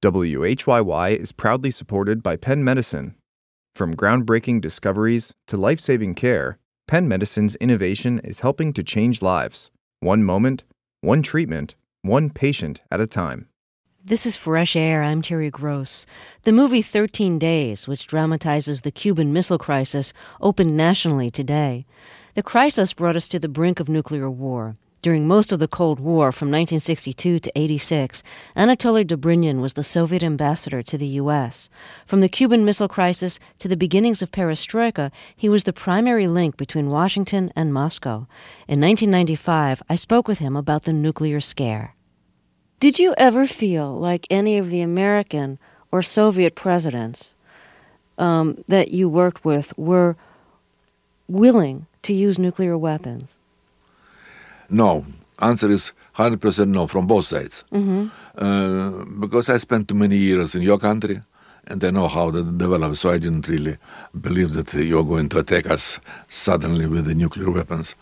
WHYY is proudly supported by Penn Medicine. From groundbreaking discoveries to life-saving care, Penn Medicine's innovation is helping to change lives. One moment, one treatment, one patient at a time. This is Fresh Air. I'm Terry Gross. The movie 13 Days, which dramatizes the Cuban Missile Crisis, opened nationally today. The crisis brought us to the brink of nuclear war. During most of the Cold War, from 1962 to 86, Anatoly Dobrynin was the Soviet ambassador to the U.S. From the Cuban Missile Crisis to the beginnings of perestroika, he was the primary link between Washington and Moscow. In 1995, I spoke with him about the nuclear scare. Did you ever feel like any of the American or Soviet presidents that you worked with were willing to use nuclear weapons? No. Answer is 100% no from both sides. Because I spent too many years in your country, and I know how that developed, so I didn't really believe that you're going to attack us suddenly with the nuclear weapons.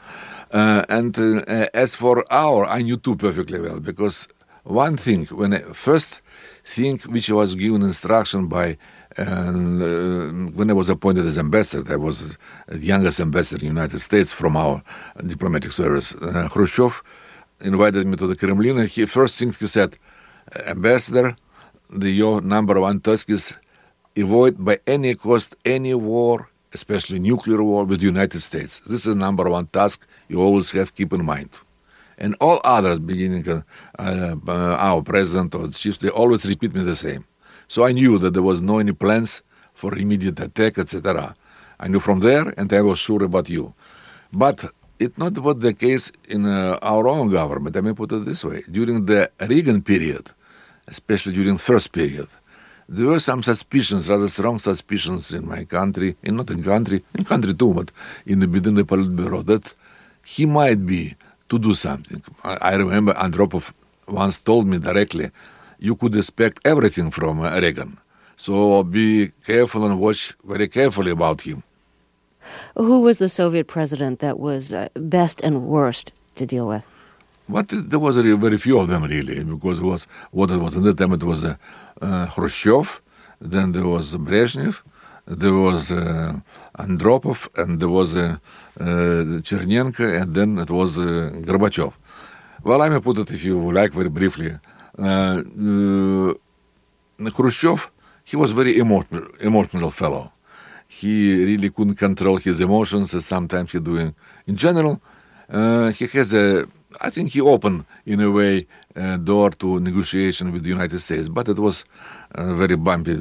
As for I knew too perfectly well, because one thing, first thing which was given instruction by, when I was appointed as ambassador, I was the youngest ambassador in the United States from our diplomatic service. Khrushchev invited me to the Kremlin, and first thing he said, Ambassador, your number one task is avoid by any cost any war, especially nuclear war, with the United States. This is number one task you always have to keep in mind. And all others, beginning our president or the chiefs, they always repeat me the same. So I knew that there was no any plans for immediate attack, etc. I knew from there, and I was sure about you. But it not was the case in our own government. I may put it this way. During the Reagan period, especially during the first period, there were some suspicions, rather strong suspicions in my country, in country too, but within the Politburo, that he might be to do something. I remember Andropov once told me directly, you could expect everything from Reagan. So be careful and watch very carefully about him. Who was the Soviet president that was best and worst to deal with? But there was very few of them, really, because it was in that time. It was Khrushchev, then there was Brezhnev, there was Andropov, and there was Chernenko, and then it was Gorbachev. Well, I may put it, if you like, very briefly. Khrushchev, he was very emotional fellow. He really couldn't control his emotions, as sometimes he doing. In general, he has I think he opened, in a way, door to negotiation with the United States, but it was a very bumpy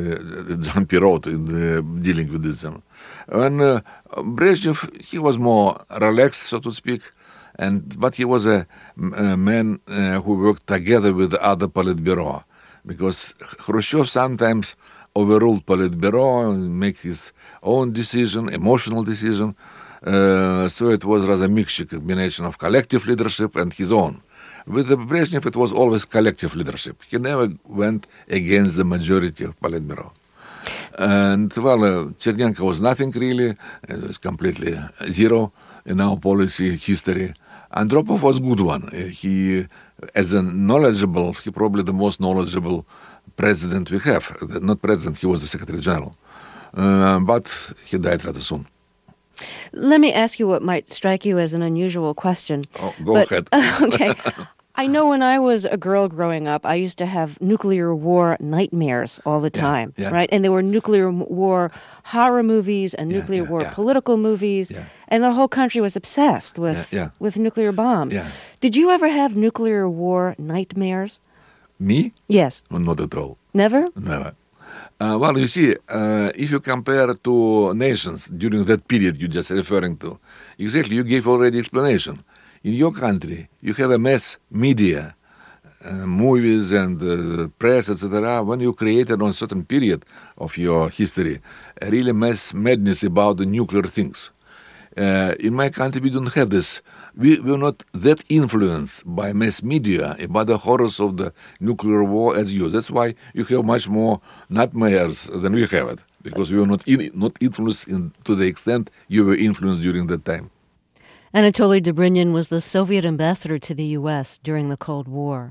road in dealing with this. And Brezhnev, he was more relaxed, so to speak, but he was a man who worked together with other Politburo, because Khrushchev sometimes overruled Politburo and make his own decision, emotional decision. So it was rather a mixture, combination of collective leadership and his own. With Brezhnev, it was always collective leadership. He never went against the majority of Politburo. And, Chernenko was nothing really. It was completely zero in our policy history. Andropov was a good one. He, as a knowledgeable, he probably the most knowledgeable president we have. Not president, he was the Secretary General. But he died rather soon. Let me ask you what might strike you as an unusual question. Go ahead. Okay. I know when I was a girl growing up, I used to have nuclear war nightmares all the time, right? And there were nuclear war horror movies and nuclear war political movies, and the whole country was obsessed with nuclear bombs. Yeah. Did you ever have nuclear war nightmares? Me? Yes. Not at all. Never? Never. You see, if you compare to nations during that period you're just referring to, exactly, you gave already explanation. In your country, you have a mass media, movies and press, etc. When you created on a certain period of your history, a really mass madness about the nuclear things. In my country, we don't have this. We were not that influenced by mass media about the horrors of the nuclear war as you. That's why you have much more nightmares than we have it, because we were not influenced to the extent you were influenced during that time. Anatoly Dobrynin was the Soviet ambassador to the U.S. during the Cold War.